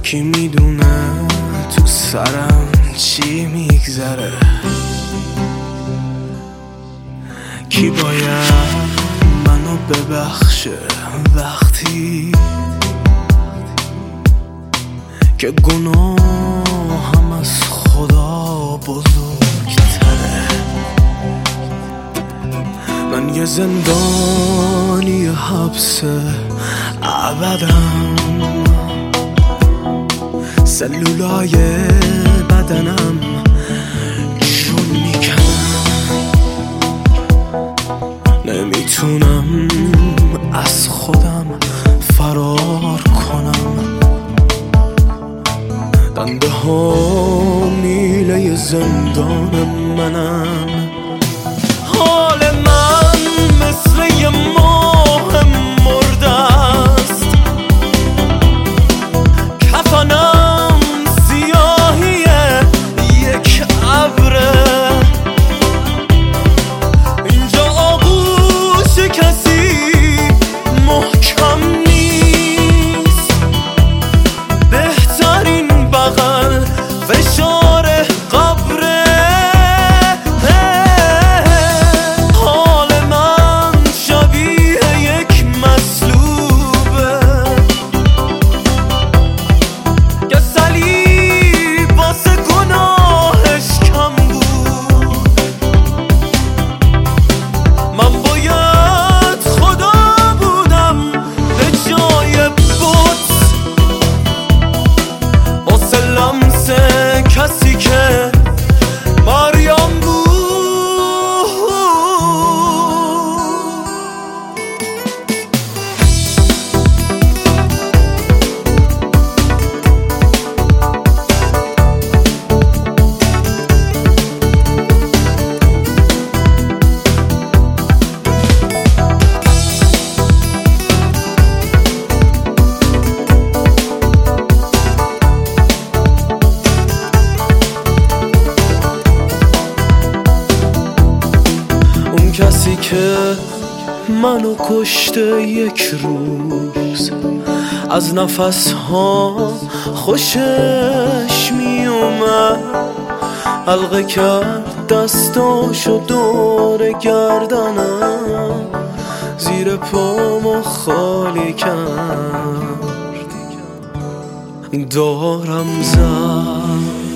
کی میدونه تو سرم چی میگذره، کی باید منو ببخشه وقتی که گناهم از خدا بزرگتره. من یه زندانی حبس ابدم، سلولای بدنم چون میکنم، نمیتونم از خودم فرار کنم، دنده ها میله زندان منم. حال من مثل یه ماه مرده است، کفنم سیاهی یک ابره، اینجا آغوش کسی محکم نیست، بهترین بغل فشار قبره. حال من شبیه یک مصلوبه که صلیب واسه گناهش کم بود. من باید خدا بودم به جای بت، واسه لمس کسی که مریم بود. اون کسی که منو کشته یک روز، از نفس ها خوشش میومد، حلقه کرد دستاشو دور گردنم، زیر پامو خالی کرد، دارم زد